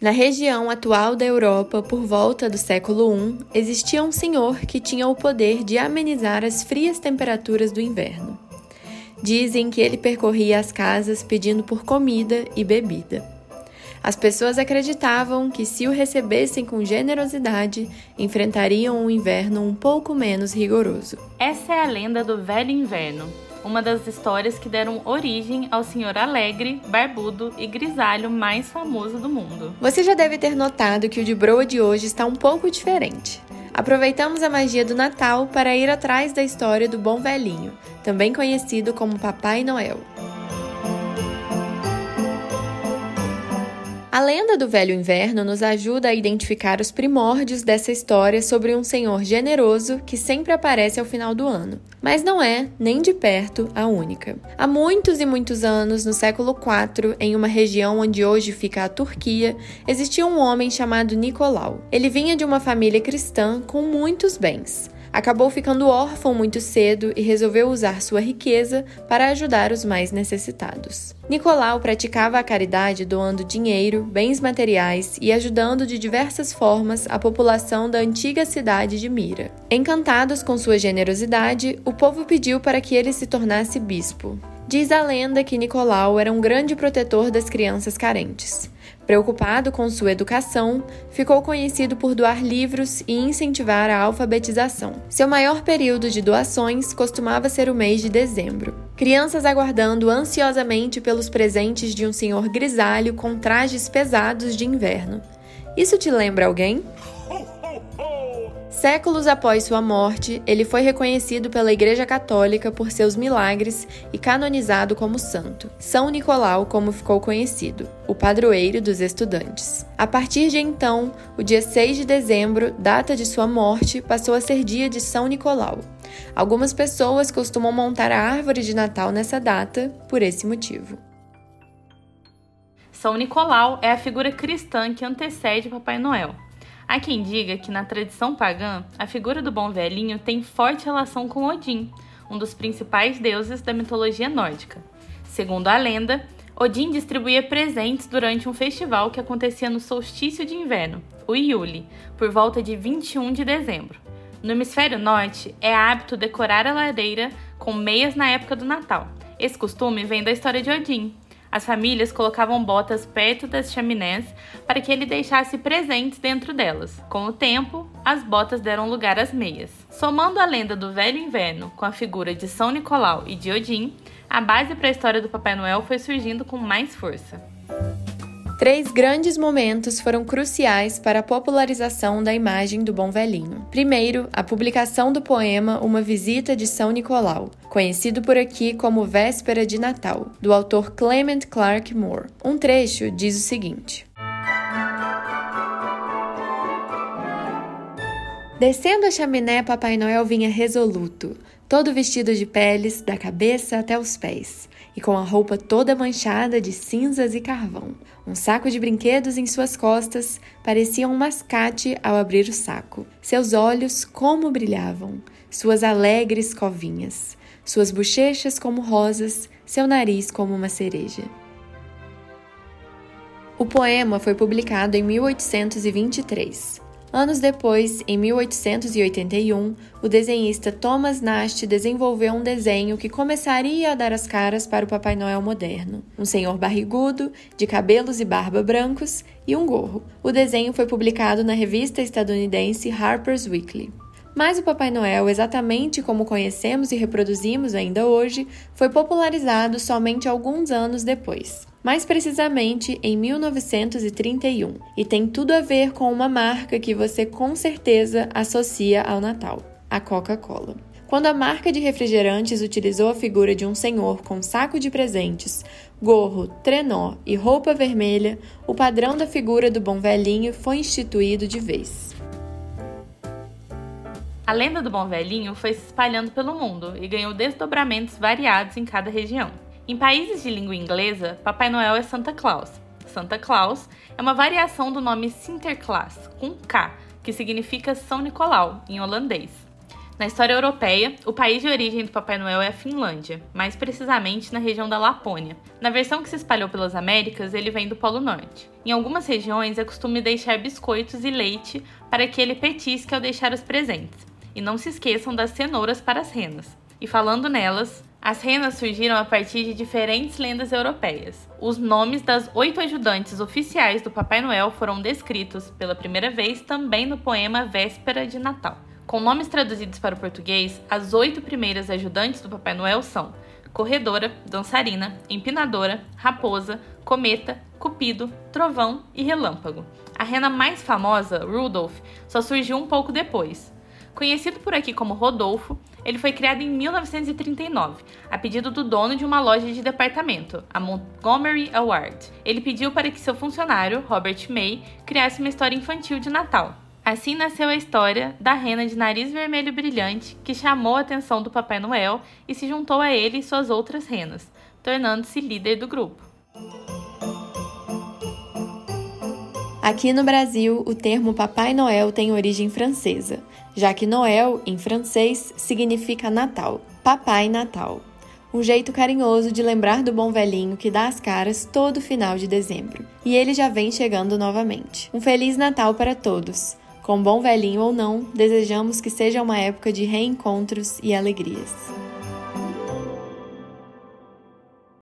Na região atual da Europa, por volta do século I, existia um senhor que tinha o poder de amenizar as frias temperaturas do inverno. Dizem que ele percorria as casas pedindo por comida e bebida. As pessoas acreditavam que, se o recebessem com generosidade, enfrentariam um inverno um pouco menos rigoroso. Essa é a lenda do Velho Inverno, uma das histórias que deram origem ao senhor alegre, barbudo e grisalho mais famoso do mundo. Você já deve ter notado que o de Broa de hoje está um pouco diferente. Aproveitamos a magia do Natal para ir atrás da história do Bom Velhinho, também conhecido como Papai Noel. A lenda do Velho Inverno nos ajuda a identificar os primórdios dessa história sobre um senhor generoso que sempre aparece ao final do ano. Mas não é, nem de perto, a única. Há muitos e muitos anos, no século IV, em uma região onde hoje fica a Turquia, existia um homem chamado Nicolau. Ele vinha de uma família cristã com muitos bens. Acabou ficando órfão muito cedo e resolveu usar sua riqueza para ajudar os mais necessitados. Nicolau praticava a caridade doando dinheiro, bens materiais e ajudando de diversas formas a população da antiga cidade de Mira. Encantados com sua generosidade, o povo pediu para que ele se tornasse bispo. Diz a lenda que Nicolau era um grande protetor das crianças carentes. Preocupado com sua educação, ficou conhecido por doar livros e incentivar a alfabetização. Seu maior período de doações costumava ser o mês de dezembro. Crianças aguardando ansiosamente pelos presentes de um senhor grisalho com trajes pesados de inverno. Isso te lembra alguém? Séculos após sua morte, ele foi reconhecido pela Igreja Católica por seus milagres e canonizado como santo. São Nicolau, como ficou conhecido, o padroeiro dos estudantes. A partir de então, o dia 6 de dezembro, data de sua morte, passou a ser dia de São Nicolau. Algumas pessoas costumam montar a árvore de Natal nessa data, por esse motivo. São Nicolau é a figura cristã que antecede Papai Noel. Há quem diga que, na tradição pagã, a figura do Bom Velhinho tem forte relação com Odin, um dos principais deuses da mitologia nórdica. Segundo a lenda, Odin distribuía presentes durante um festival que acontecia no solstício de inverno, o Yule, por volta de 21 de dezembro. No hemisfério norte, é hábito decorar a lareira com meias na época do Natal. Esse costume vem da história de Odin. As famílias colocavam botas perto das chaminés para que ele deixasse presentes dentro delas. Com o tempo, as botas deram lugar às meias. Somando a lenda do Velho Inverno com a figura de São Nicolau e de Odin, a base para a história do Papai Noel foi surgindo com mais força. 3 grandes momentos foram cruciais para a popularização da imagem do Bom Velhinho. Primeiro, a publicação do poema Uma Visita de São Nicolau, conhecido por aqui como Véspera de Natal, do autor Clement Clarke Moore. Um trecho diz o seguinte: Descendo a chaminé, Papai Noel vinha resoluto, todo vestido de peles, da cabeça até os pés, e com a roupa toda manchada de cinzas e carvão. Um saco de brinquedos em suas costas parecia um mascate ao abrir o saco. Seus olhos como brilhavam, suas alegres covinhas, suas bochechas como rosas, seu nariz como uma cereja. O poema foi publicado em 1823. Anos depois, em 1881, o desenhista Thomas Nast desenvolveu um desenho que começaria a dar as caras para o Papai Noel moderno. Um senhor barrigudo, de cabelos e barba brancos e um gorro. O desenho foi publicado na revista estadunidense Harper's Weekly. Mas o Papai Noel, exatamente como conhecemos e reproduzimos ainda hoje, foi popularizado somente alguns anos depois. Mais precisamente em 1931, e tem tudo a ver com uma marca que você com certeza associa ao Natal, a Coca-Cola. Quando a marca de refrigerantes utilizou a figura de um senhor com saco de presentes, gorro, trenó e roupa vermelha, o padrão da figura do Bom Velhinho foi instituído de vez. A lenda do Bom Velhinho foi se espalhando pelo mundo e ganhou desdobramentos variados em cada região. Em países de língua inglesa, Papai Noel é Santa Claus. Santa Claus é uma variação do nome Sinterklaas, com K, que significa São Nicolau, em holandês. Na história europeia, o país de origem do Papai Noel é a Finlândia, mais precisamente na região da Lapônia. Na versão que se espalhou pelas Américas, ele vem do Polo Norte. Em algumas regiões é costume deixar biscoitos e leite para que ele petisque ao deixar os presentes. E não se esqueçam das cenouras para as renas. E falando nelas, as renas surgiram a partir de diferentes lendas europeias. Os nomes das 8 ajudantes oficiais do Papai Noel foram descritos pela primeira vez também no poema Véspera de Natal. Com nomes traduzidos para o português, as 8 primeiras ajudantes do Papai Noel são Corredora, Dançarina, Empinadora, Raposa, Cometa, Cupido, Trovão e Relâmpago. A rena mais famosa, Rudolph, só surgiu um pouco depois. Conhecido por aqui como Rodolfo, ele foi criado em 1939, a pedido do dono de uma loja de departamento, a Montgomery Ward. Ele pediu para que seu funcionário, Robert May, criasse uma história infantil de Natal. Assim nasceu a história da rena de nariz vermelho brilhante, que chamou a atenção do Papai Noel e se juntou a ele e suas outras renas, tornando-se líder do grupo. Aqui no Brasil, o termo Papai Noel tem origem francesa, já que Noel, em francês, significa Natal, Papai Natal. Um jeito carinhoso de lembrar do bom velhinho que dá as caras todo final de dezembro. E ele já vem chegando novamente. Um Feliz Natal para todos! Com bom velhinho ou não, desejamos que seja uma época de reencontros e alegrias.